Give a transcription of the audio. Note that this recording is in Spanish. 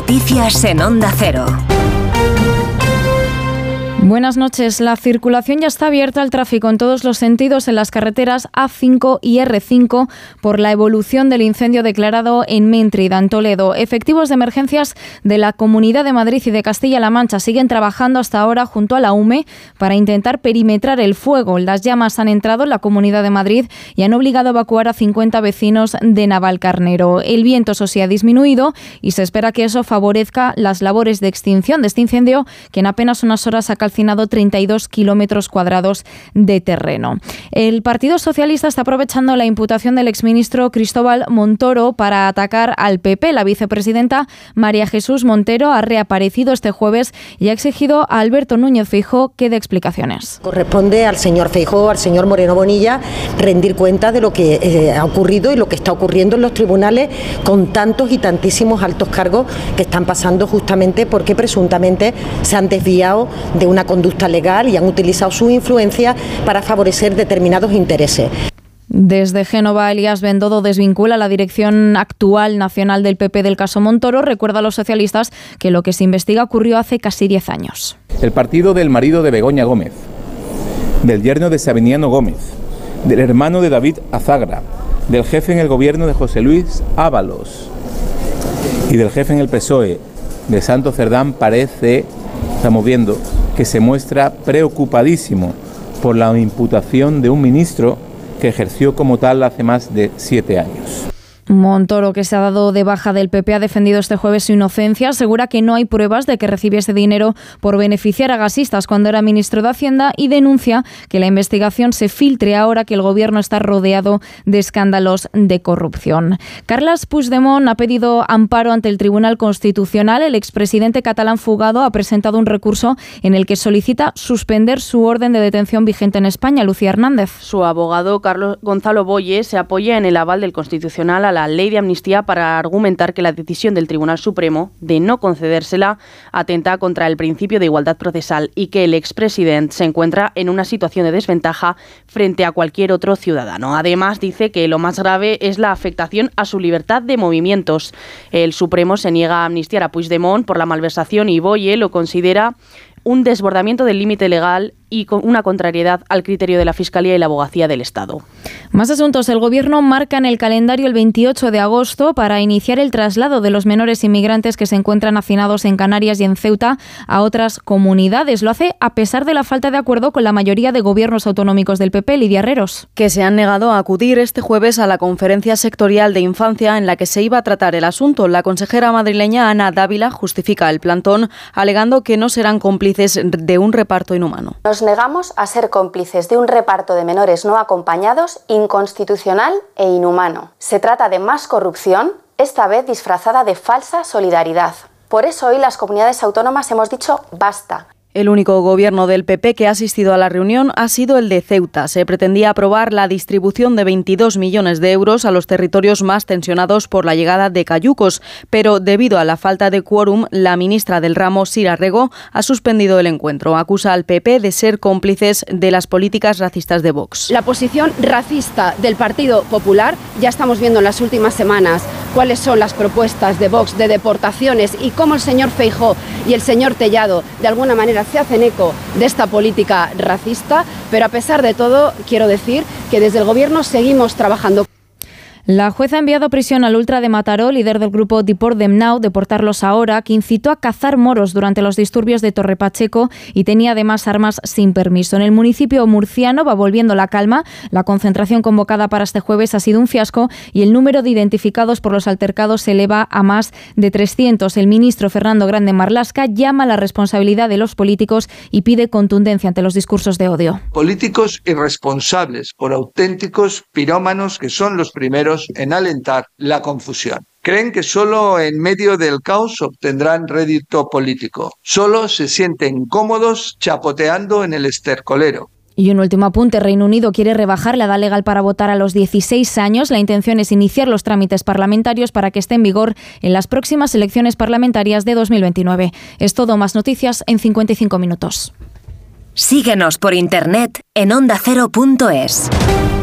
Noticias en Onda Cero. Buenas noches. La circulación ya está abierta al tráfico en todos los sentidos en las carreteras A5 y R5 por la evolución del incendio declarado en Mérida, en Toledo. Efectivos de emergencias de la Comunidad de Madrid y de Castilla-La Mancha siguen trabajando hasta ahora junto a la UME para intentar perimetrar el fuego. Las llamas han entrado en la Comunidad de Madrid y han obligado a evacuar a 50 vecinos de Navalcarnero. El viento, eso sí, ha disminuido y se espera que eso favorezca las labores de extinción de este incendio, que en apenas unas horas ha calcinado 32 kilómetros cuadrados de terreno. El Partido Socialista está aprovechando la imputación del exministro Cristóbal Montoro para atacar al PP. La vicepresidenta María Jesús Montero ha reaparecido este jueves y ha exigido a Alberto Núñez Feijóo que dé explicaciones. Corresponde al señor Feijóo, al señor Moreno Bonilla, rendir cuenta de lo que ha ocurrido y lo que está ocurriendo en los tribunales con tantos y tantísimos altos cargos que están pasando justamente porque presuntamente se han desviado de una conducta legal y han utilizado su influencia para favorecer determinados intereses. Desde Génova, Elías Bendodo desvincula la dirección actual nacional del PP del caso Montoro. Recuerda a los socialistas que lo que se investiga ocurrió hace casi 10 años. El partido del marido de Begoña Gómez, del yerno de Sabiniano Gómez, del hermano de David Azagra, del jefe en el gobierno de José Luis Ábalos y del jefe en el PSOE de Santos Cerdán parece, estamos viendo, que se muestra preocupadísimo por la imputación de un ministro que ejerció como tal hace más de 7 años. Montoro, que se ha dado de baja del PP, ha defendido este jueves su inocencia. Asegura que no hay pruebas de que recibiese dinero por beneficiar a gasistas cuando era ministro de Hacienda y denuncia que la investigación se filtre ahora que el gobierno está rodeado de escándalos de corrupción. Carles Puigdemont ha pedido amparo ante el Tribunal Constitucional. El expresidente catalán fugado ha presentado un recurso en el que solicita suspender su orden de detención vigente en España. Lucía Hernández. Su abogado, Carlos Gonzalo Boye, se apoya en el aval del Constitucional a la ley de amnistía para argumentar que la decisión del Tribunal Supremo de no concedérsela atenta contra el principio de igualdad procesal y que el expresidente se encuentra en una situación de desventaja frente a cualquier otro ciudadano. Además, dice que lo más grave es la afectación a su libertad de movimientos. El Supremo se niega a amnistiar a Puigdemont por la malversación y Boye lo considera un desbordamiento del límite legal y con una contrariedad al criterio de la Fiscalía y la Abogacía del Estado. Más asuntos. El Gobierno marca en el calendario el 28 de agosto para iniciar el traslado de los menores inmigrantes que se encuentran hacinados en Canarias y en Ceuta a otras comunidades. Lo hace a pesar de la falta de acuerdo con la mayoría de gobiernos autonómicos del PP. Lidia Herreros. Que se han negado a acudir este jueves a la conferencia sectorial de infancia en la que se iba a tratar el asunto. La consejera madrileña Ana Dávila justifica el plantón alegando que no serán cómplices de un reparto inhumano. Nos negamos a ser cómplices de un reparto de menores no acompañados inconstitucional e inhumano. Se trata de más corrupción, esta vez disfrazada de falsa solidaridad. Por eso hoy las comunidades autónomas hemos dicho basta. El único gobierno del PP que ha asistido a la reunión ha sido el de Ceuta. Se pretendía aprobar la distribución de 22 millones de euros a los territorios más tensionados por la llegada de cayucos, pero debido a la falta de quórum, la ministra del ramo, Sira Rego, ha suspendido el encuentro. Acusa al PP de ser cómplices de las políticas racistas de Vox. La posición racista del Partido Popular, ya estamos viendo en las últimas semanas cuáles son las propuestas de Vox de deportaciones y cómo el señor Feijóo y el señor Tellado de alguna manera se hacen eco de esta política racista, pero a pesar de todo quiero decir que desde el Gobierno seguimos trabajando. La jueza ha enviado a prisión al ultra de Mataró, líder del grupo Deport Them Now, Deportarlos Ahora, que incitó a cazar moros durante los disturbios de Torre Pacheco y tenía además armas sin permiso. En el municipio murciano va volviendo la calma. La concentración convocada para este jueves ha sido un fiasco y el número de identificados por los altercados se eleva a más de 300. El ministro Fernando Grande Marlaska llama a la responsabilidad de los políticos y pide contundencia ante los discursos de odio. Políticos irresponsables por auténticos pirómanos que son los primeros en alentar la confusión. Creen que solo en medio del caos obtendrán rédito político. Solo se sienten cómodos chapoteando en el estercolero. Y un último apunte. Reino Unido quiere rebajar la edad legal para votar a los 16 años. La intención es iniciar los trámites parlamentarios para que esté en vigor en las próximas elecciones parlamentarias de 2029. Es todo. Más noticias en 55 minutos. Síguenos por internet en ondacero.es.